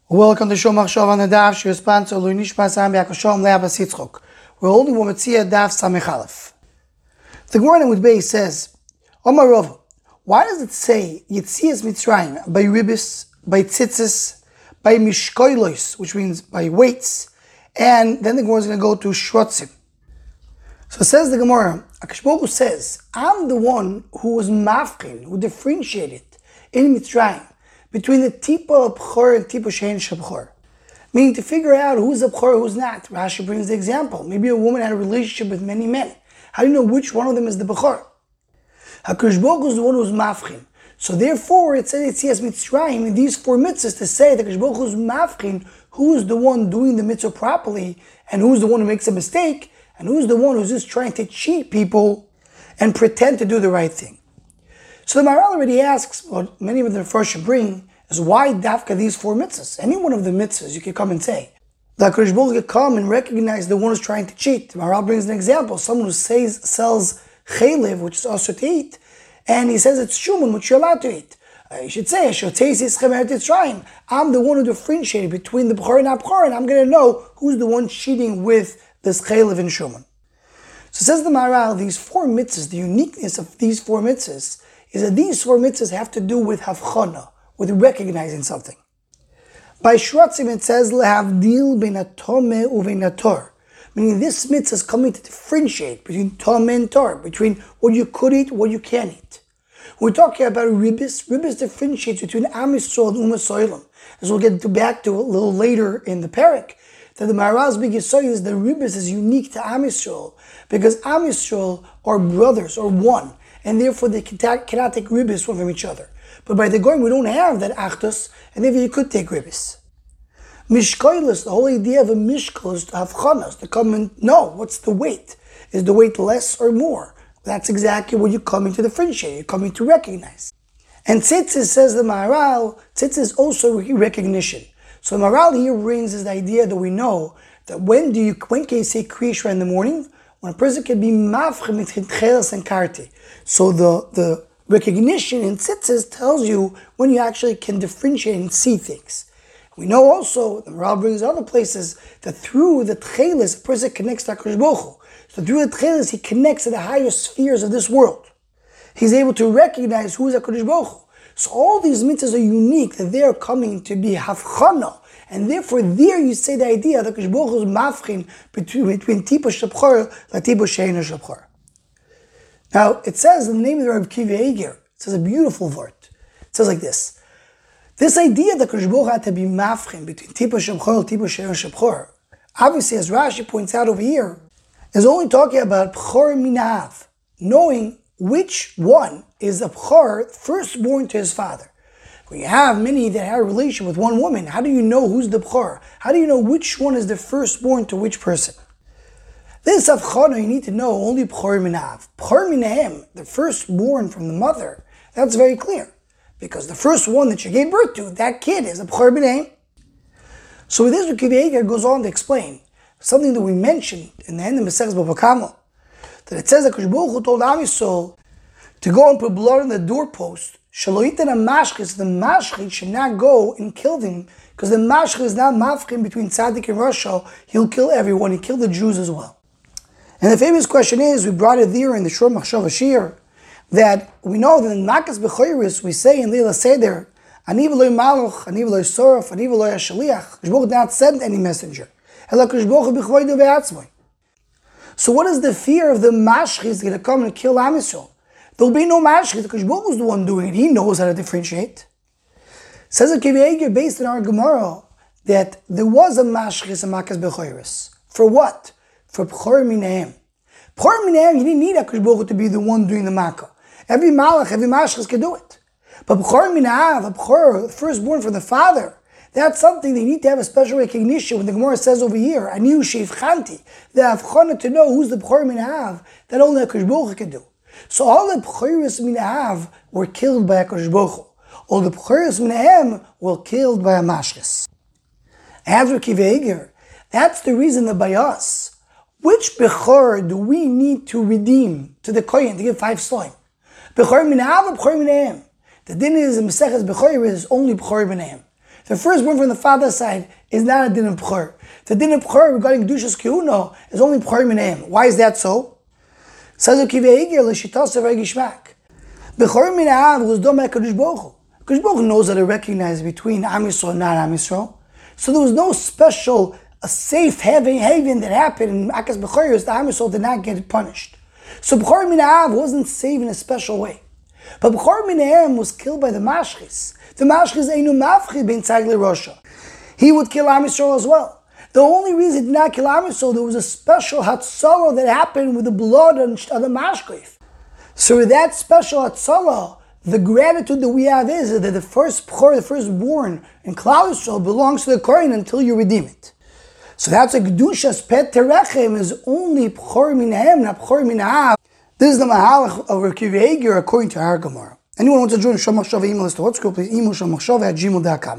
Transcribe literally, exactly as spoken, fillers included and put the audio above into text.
Welcome to Shom Achshav on the Daf. She responds to Luinish Masam Yakashom Leabas Yitzchok. We're holding Wometzia Daf Samech Aleph. The Gemara with Beis says, Omar Rav, why does it say Yitzias Mitzrayim by ribis, by tzitzis, by mishkoilos, which means by weights, and then the Gemara is going to go to shrotzim. So says the Gemara, Akash Baruch Hu says, I'm the one who was mafkin, who differentiated in Mitzrayim between the Tipa B'chor and Tipa Shein Shabchor. Meaning to figure out who's a B'chor, who's not. Rashi brings the example. Maybe a woman had a relationship with many men. How do you know which one of them is the B'chor? HaKadosh Baruch Hu is the one who's mafkin. So therefore, it says it's yes Mitzrayim in these four mitzvahs to say that HaKadosh Baruch Hu is mafkin, who's the one doing the mitzvah properly, and who's the one who makes a mistake, and who's the one who's just trying to cheat people and pretend to do the right thing. So the Maharal already asks, what many of the Mepharshim bring, is why dafka these four mitzvahs? Any one of the mitzvahs you can come and say. The HaKadosh Baruch Hu can come and recognize the one who's trying to cheat. The Maharal brings an example, someone who says, sells chaylev, which is also to eat, and he says it's shuman, which you're allowed to eat. Uh, you should say, I'm the one who differentiated between the B'chor and Abchor, and I'm going to know who's the one cheating with this chaylev and shuman. So says the Maharal, these four mitzvahs, the uniqueness of these four mitzvahs, is that these four mitzvahs have to do with havchana, with recognizing something. By shrotzim it says, lehavdil ben atome uven ator, meaning this mitzvah is coming to differentiate between tome and tor, between what you could eat, what you can't eat. We're talking about ribis. Ribis differentiates between Am Yisrael and Umas Olam, as we'll get to back to a little later in the parak. That the Maharal's big yisoy is the ribis is unique to Am Yisrael, because Am Yisrael are brothers, or one, and therefore they cannot take ribis one from each other. But by the Goyim we don't have that achdus, and therefore you could take ribis. Mishkoilos, the whole idea of a mishkol is to have chanas, to come and know what's the weight. Is the weight less or more? That's exactly what you're coming to differentiate, you're coming to recognize. And tzitzis, says the Maharal, tzitzis is also recognition. So the Maharal here brings this idea that we know that when do you when can you say Kriya Shema in the morning? When a person can be mafchem between chelas and karti. So the, the recognition in tzitzis tells you when you actually can differentiate and see things. We know also, the Maharal brings other places, that through the chelas a person connects to HaKadosh Baruch Hu. So through the chelas he connects to the higher spheres of this world. He's able to recognize who is HaKadosh Baruch Hu. So all these mitzvahs are unique, that they are coming to be havchana. And therefore, there you say the idea that HaKadosh Baruch Hu is mafchin between, between Tipa Shabchor and Tipa Shein Shabchor. Now, it says in the name of the Rabbi Kiva Eger, it says a beautiful word. It says like this. This idea that HaKadosh Baruch Hu had to be mafchin between Tipa Shabchor and Tipa Shein Shabchor, obviously, as Rashi points out over here, is only talking about B'chor Minav, knowing which one is a B'chor, firstborn to his father. When you have many that have a relation with one woman, how do you know who's the B'chor? How do you know which one is the firstborn to which person? This Avchana you need to know only B'chor Minav. B'chor Minahem, the firstborn from the mother, that's very clear. Because the first one that you gave birth to, that kid is a B'chor Minahem. So with this, Rabbi Kiva Eger goes on to explain something that we mentioned in the end of Maseches Bava Kama, that it says that HaKadosh Baruch Hu told Am Yisrael to go and put blood on the doorpost. Shaloitan and mashchis, the mashchit should not go and kill them, because the mashchit is not mafkin between tzaddik and rasha. He'll kill everyone. He killed the Jews as well. And the famous question is, we brought it there in the Shor Machshav Ashir, that we know that in Makas B'choiris we say in Leila Seder, Ani v'loi malach, ani v'loi soraf, ani v'loi hashaliach. HaKadosh Baruch Hu did not send any messenger. So what is the fear of the mashchit going to come and kill Am Yisrael? There'll be no mashchit. HaKadosh Baruch Hu is the one doing it. He knows how to differentiate. Says a Kiva Eger based on our Gemara that there was a mashchit in Makas B'choiris. For what? For B'chor Minahem. B'chor Minahem, you didn't need HaKadosh Baruch Hu to be the one doing the makkah. Every malach, every mashchit can do it. But B'chor Minahav, a B'chor, the firstborn from the father, that's something they need to have a special recognition. When the Gemara says over here, Aniu Sheif Chanti, they have chana to know who's the B'chor Minahav, that only HaKadosh Baruch Hu can do. So all the B'choris Minahav were killed by HaKadosh Baruch Hu. All the B'choris Minahem were killed by a mashchis. As for Kiva Eger, that's the reason that by us, which B'chor do we need to redeem to the Kohen to give five slime? B'chor Minahav or B'chor Minahem? The din is in Maseches B'choiris is only B'chor Minahem. The firstborn from the father's side is not a din of B'chor. The din of B'chor regarding Kedushas Kehuna is only B'chor Minayim. Why is that so? Says Akiva Eiger, L'shitas of Gishmak. B'chor Mina'av was done by Kadosh Baruch Hu. Kadosh Baruch Hu knows how to recognize between Am Yisrael and not Am Yisrael. So there was no special, a safe haven, haven that happened in Akas B'chor, the Am Yisrael did not get punished. So B'chor Mina'av wasn't saved in a special way. But B'chor Minayim was killed by the Mashchis. The Mashchis Einu Mafchi ben Tzagli Rosha. He would kill Am Yisrael as well. The only reason he did not kill Am Yisrael, there was a special Hatzalah that happened with the blood of the Mashchif. So with that special Hatzalah, the gratitude that we have is that the first B'chor, the firstborn in Klal Yisrael belongs to the Kohen until you redeem it. So that's a Kedushas Pet Terechem is only B'chor Minayim, not B'chor Mina'av. This is the Mahalach of Akiva Eiger according to our Gemara. Anyone wants to join Shomachshava email list to WhatsApp, please email shomachshava at gmail dot com.